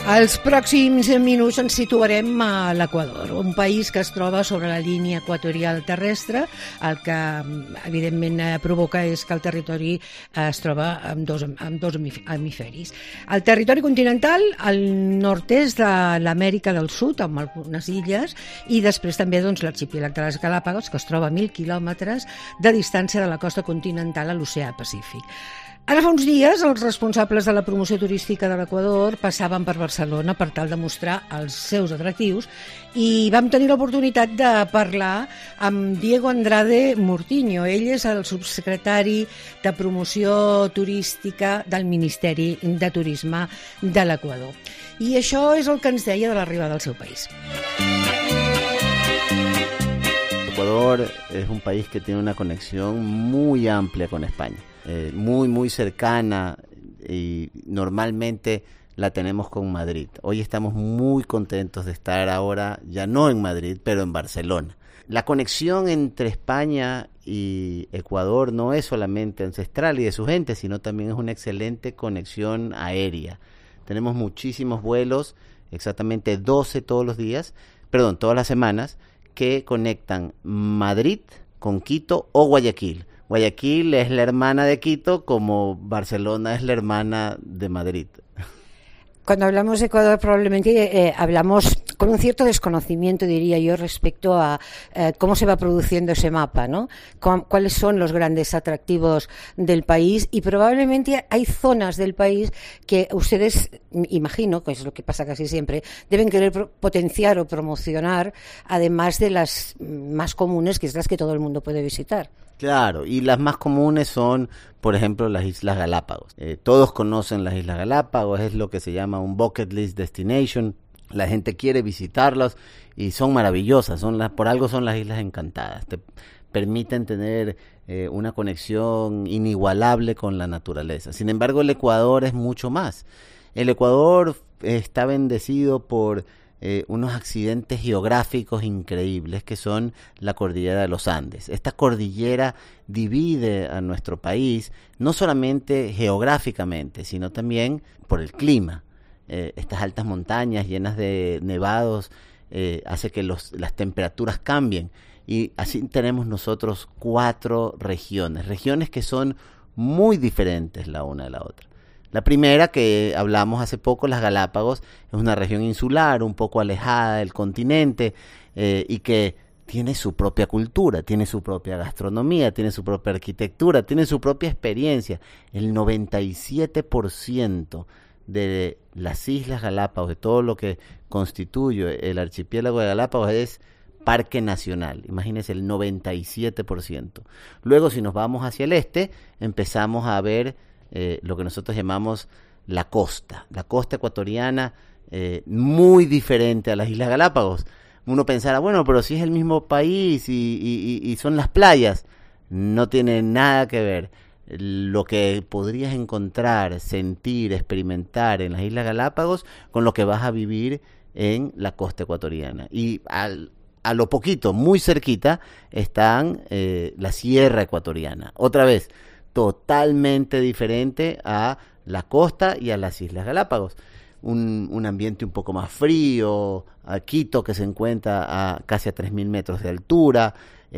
Els pròxims minuts ens situarem a l'Equador, un país que es troba sobre la línia equatorial terrestre, el que evidentment provoca és que el territori es troba en dos hemisferis. El territori continental, al nord-est de l'Amèrica del Sud, amb algunes illes, i després també l'arxipèlag de les Galápagos, que es troba a 1.000 quilòmetres de distància de la costa continental a l'oceà Pacífic. Ara fa uns dies, els responsables de la promoció turística de l'Equador passaven per Barcelona per tal de mostrar els seus atractius i vam tenir l'oportunitat de parlar amb Diego Andrade Murtiño. Ell és el subsecretari de promoció turística del Ministeri de Turisme de l'Equador. I això és el que ens deia de l'arribada al seu país. Ecuador es un país que tiene una conexión muy amplia con España. Muy cercana, y normalmente la tenemos con Madrid. Hoy estamos muy contentos de estar ahora, ya no en Madrid, pero en Barcelona. La conexión entre España y Ecuador no es solamente ancestral y de su gente, sino también es una excelente conexión aérea. Tenemos muchísimos vuelos, exactamente 12 todas las semanas, que conectan Madrid con Quito o Guayaquil. Guayaquil es la hermana de Quito, como Barcelona es la hermana de Madrid. Cuando hablamos de Ecuador probablemente hablamos con un cierto desconocimiento, diría yo, respecto a cómo se va produciendo ese mapa, ¿no? Cuáles son los grandes atractivos del país, y probablemente hay zonas del país que ustedes, imagino, que es lo que pasa casi siempre, deben querer potenciar o promocionar, además de las más comunes, que es las que todo el mundo puede visitar. Claro, y las más comunes son, por ejemplo, las Islas Galápagos. Todos conocen las Islas Galápagos, es lo que se llama un bucket list destination. La gente quiere visitarlas y son maravillosas, por algo son las Islas Encantadas. Te permiten tener una conexión inigualable con la naturaleza. Sin embargo, el Ecuador es mucho más. El Ecuador está bendecido por unos accidentes geográficos increíbles que son la cordillera de los Andes. Esta cordillera divide a nuestro país no solamente geográficamente, sino también por el clima. Estas altas montañas llenas de nevados hace que las temperaturas cambien, y así tenemos nosotros 4 regiones que son muy diferentes la una de la otra. La primera, que hablamos hace poco, las Galápagos, es una región insular, un poco alejada del continente, y que tiene su propia cultura, tiene su propia gastronomía, tiene su propia arquitectura, tiene su propia experiencia. El 97% de las Islas Galápagos, de todo lo que constituye el archipiélago de Galápagos, es parque nacional. Imagínense, el 97%. Luego, si nos vamos hacia el este, empezamos a ver lo que nosotros llamamos la costa ecuatoriana, muy diferente a las Islas Galápagos. Uno pensará, bueno, pero si es el mismo país y son las playas. No tiene nada que ver. Lo que podrías encontrar, sentir, experimentar en las Islas Galápagos con lo que vas a vivir en la costa ecuatoriana. Y a lo poquito, muy cerquita, están la sierra ecuatoriana. Otra vez, totalmente diferente a la costa y a las Islas Galápagos. Un ambiente un poco más frío, a Quito, que se encuentra casi a 3.000 metros de altura,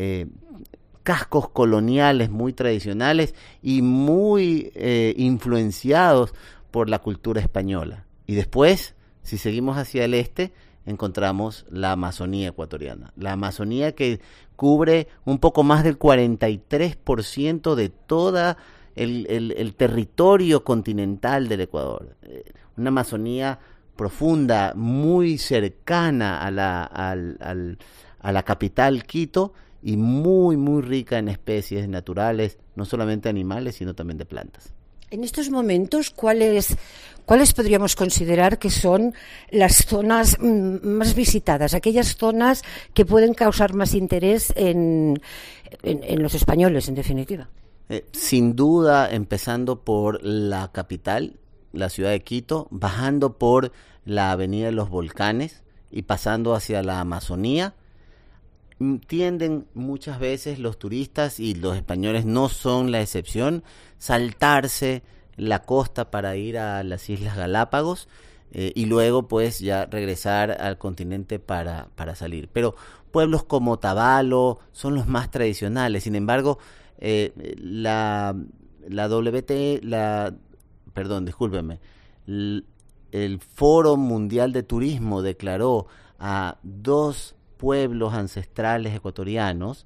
cascos coloniales muy tradicionales y muy influenciados por la cultura española. Y después, si seguimos hacia el este, encontramos la Amazonía ecuatoriana. La Amazonía, que cubre un poco más del 43% de todo el territorio continental del Ecuador. Una Amazonía profunda, muy cercana a la capital, Quito, y muy rica en especies naturales, no solamente animales, sino también de plantas. En estos momentos, ¿cuáles podríamos considerar que son las zonas más visitadas, aquellas zonas que pueden causar más interés en los españoles, en definitiva? Sin duda, empezando por la capital, la ciudad de Quito, bajando por la Avenida de los Volcanes y pasando hacia la Amazonía. Tienden muchas veces los turistas, y los españoles no son la excepción, saltarse la costa para ir a las Islas Galápagos. y luego pues ya regresar al continente para salir. Pero pueblos como Tabalo son los más tradicionales. Sin embargo, discúlpeme, el Foro Mundial de Turismo declaró a 2 pueblos ancestrales ecuatorianos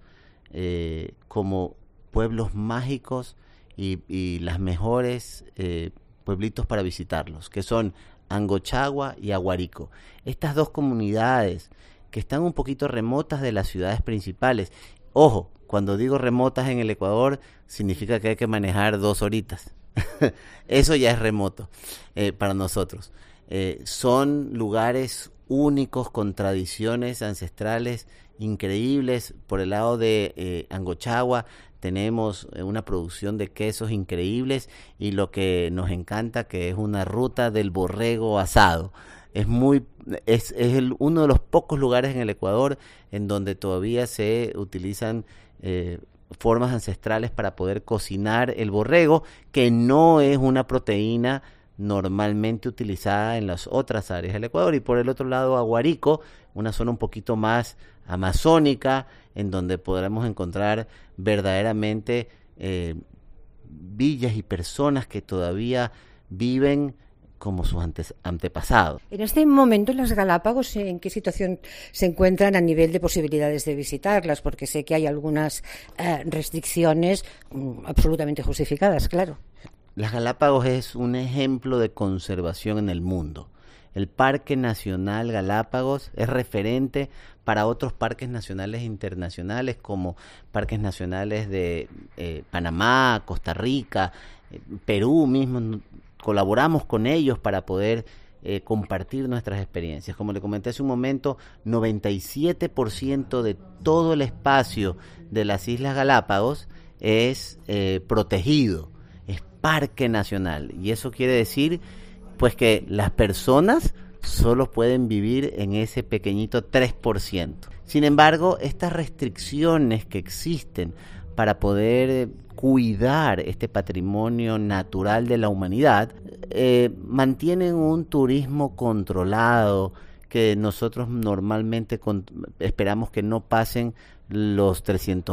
como pueblos mágicos y las mejores pueblitos para visitarlos, que son Angochagua y Aguarico. Estas 2 comunidades que están un poquito remotas de las ciudades principales. Ojo, cuando digo remotas en el Ecuador, significa que hay que manejar 2 horitas. Eso ya es remoto para nosotros. Son lugares únicos con tradiciones ancestrales increíbles. Por el lado de Angochagua tenemos una producción de quesos increíbles y lo que nos encanta que es una ruta del borrego asado. Es uno de los pocos lugares en el Ecuador en donde todavía se utilizan formas ancestrales para poder cocinar el borrego, que no es una proteína normalmente utilizada en las otras áreas del Ecuador. Y por el otro lado, Aguarico, una zona un poquito más amazónica, en donde podremos encontrar verdaderamente villas y personas que todavía viven como sus antepasados. En este momento, las Galápagos, ¿en qué situación se encuentran a nivel de posibilidades de visitarlas? Porque sé que hay algunas restricciones absolutamente justificadas, claro. Las Galápagos es un ejemplo de conservación en el mundo. El Parque Nacional Galápagos es referente para otros parques nacionales internacionales, como parques nacionales de Panamá, Costa Rica, Perú mismo. Colaboramos con ellos para poder compartir nuestras experiencias. Como le comenté hace un momento, 97% de todo el espacio de las Islas Galápagos es protegido, es parque nacional. Y eso quiere decir pues que las personas solo pueden vivir en ese pequeñito 3%. Sin embargo, estas restricciones que existen para poder cuidar este patrimonio natural de la humanidad, mantienen un turismo controlado que nosotros normalmente esperamos que no pasen los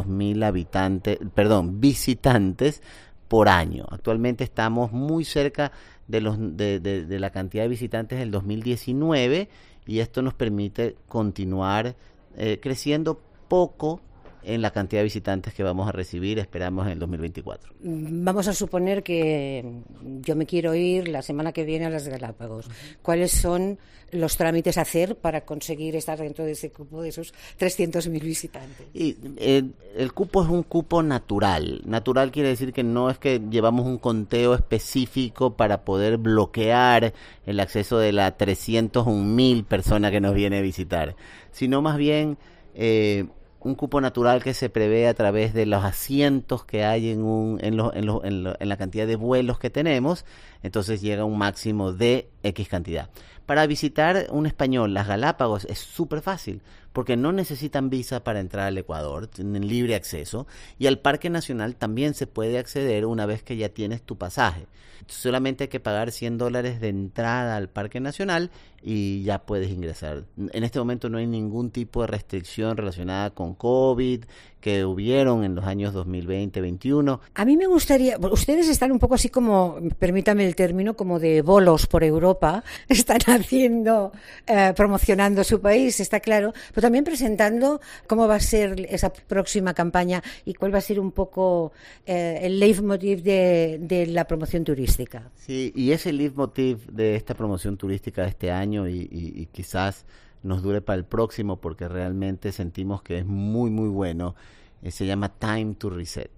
300.000 visitantes por año. Actualmente estamos muy cerca de la cantidad de visitantes del 2019 y esto nos permite continuar creciendo poco en la cantidad de visitantes que vamos a recibir, esperamos en el 2024. Vamos a suponer que yo me quiero ir la semana que viene a las Galápagos. ¿Cuáles son los trámites a hacer para conseguir estar dentro de ese cupo de esos 300.000 visitantes? Y el cupo es un cupo natural. Natural quiere decir que no es que llevamos un conteo específico para poder bloquear el acceso de las 301.000 personas que nos viene a visitar, sino más bien un cupo natural que se prevé a través de los asientos que hay en la cantidad de vuelos que tenemos. Entonces llega a un máximo de X cantidad. Para visitar un español las Galápagos es súper fácil, porque no necesitan visa para entrar al Ecuador, tienen libre acceso, y al Parque Nacional también se puede acceder una vez que ya tienes tu pasaje. Solamente hay que pagar $100 de entrada al Parque Nacional y ya puedes ingresar. En este momento no hay ningún tipo de restricción relacionada con COVID que hubieron en los años 2020-21. A mí me gustaría, ustedes están un poco así como, permítame el término, como de bolos por Europa, están haciendo, promocionando su país, está claro, pero también presentando cómo va a ser esa próxima campaña y cuál va a ser un poco el leitmotiv de la promoción turística. Sí, y ese leitmotiv de esta promoción turística de este año y quizás nos dure para el próximo porque realmente sentimos que es muy muy bueno, se llama Time to Reset.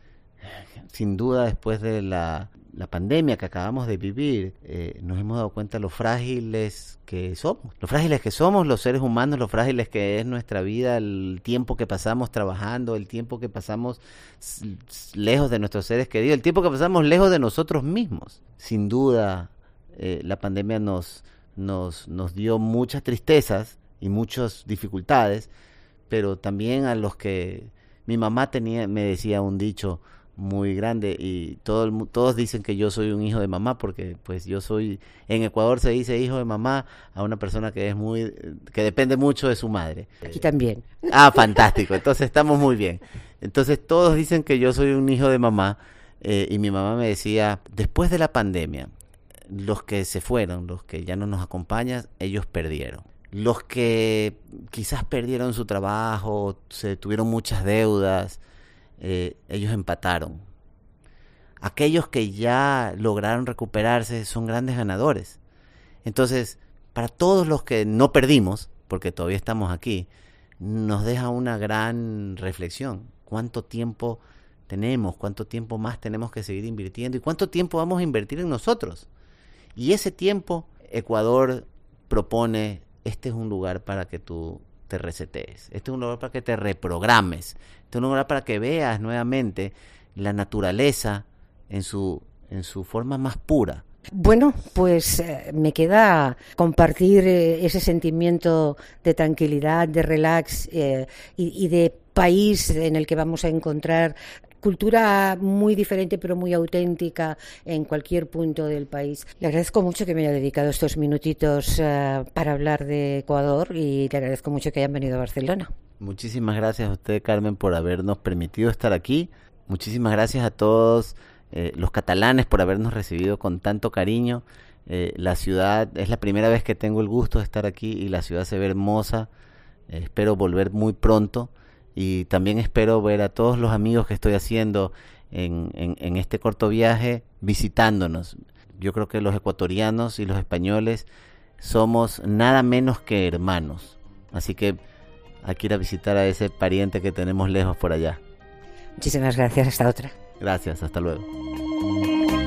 Sin duda, después de la pandemia que acabamos de vivir, nos hemos dado cuenta lo frágiles que somos los seres humanos, lo frágiles que es nuestra vida, el tiempo que pasamos trabajando, el tiempo que pasamos lejos de nuestros seres queridos, el tiempo que pasamos lejos de nosotros mismos. Sin duda, la pandemia nos dio muchas tristezas y muchas dificultades, pero también a los que mi mamá me decía un dicho muy grande, y todos dicen que yo soy un hijo de mamá, porque pues en Ecuador se dice hijo de mamá a una persona que que depende mucho de su madre. Aquí también. Ah, fantástico, entonces estamos muy bien. Entonces todos dicen que yo soy un hijo de mamá, y mi mamá me decía, después de la pandemia, los que se fueron, los que ya no nos acompañan, ellos perdieron. Los que quizás perdieron su trabajo, tuvieron muchas deudas, ellos empataron. Aquellos que ya lograron recuperarse son grandes ganadores. Entonces, para todos los que no perdimos, porque todavía estamos aquí, nos deja una gran reflexión. ¿Cuánto tiempo tenemos? ¿Cuánto tiempo más tenemos que seguir invirtiendo? ¿Y cuánto tiempo vamos a invertir en nosotros? Y ese tiempo, Ecuador propone, este es un lugar para que tú te resetees, este es un lugar para que te reprogrames, este es un lugar para que veas nuevamente la naturaleza en su forma más pura. Bueno, pues me queda compartir ese sentimiento de tranquilidad, de relax y de país en el que vamos a encontrar cultura muy diferente pero muy auténtica en cualquier punto del país. Le agradezco mucho que me haya dedicado estos minutitos para hablar de Ecuador, y le agradezco mucho que hayan venido a Barcelona. Muchísimas gracias a usted, Carmen, por habernos permitido estar aquí. Muchísimas gracias a todos los catalanes por habernos recibido con tanto cariño. La ciudad, es la primera vez que tengo el gusto de estar aquí y la ciudad se ve hermosa. Espero volver muy pronto. Y también espero ver a todos los amigos que estoy haciendo en este corto viaje visitándonos. Yo creo que los ecuatorianos y los españoles somos nada menos que hermanos. Así que hay que ir a visitar a ese pariente que tenemos lejos por allá. Muchísimas gracias. Hasta otra. Gracias, hasta luego.